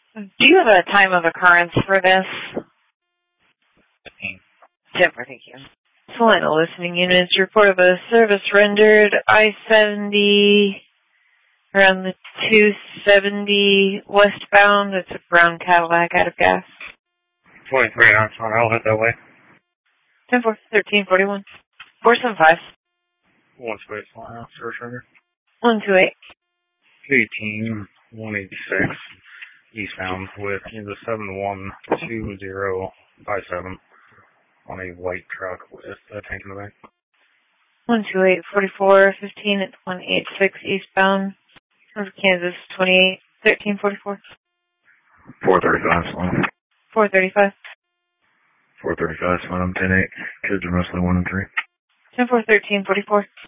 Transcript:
Do you have a time of occurrence for this? 10, thank you. Salina listening units report of a service rendered I-70 around the 270 westbound. It's a brown Cadillac out of gas. 23, that's fine. I'll head that way. 10-4, 1341. 475. 1 space line, service render. 128. 18, 186, eastbound with the 712057 on a white truck with a tank in the back. 128, 44, 15 at 186 eastbound. Over Kansas, 28, 1344. 435, Sloan. 435. 435, Sloan. 10-8. Kids are mostly 1 and 3. 10-4, 1344.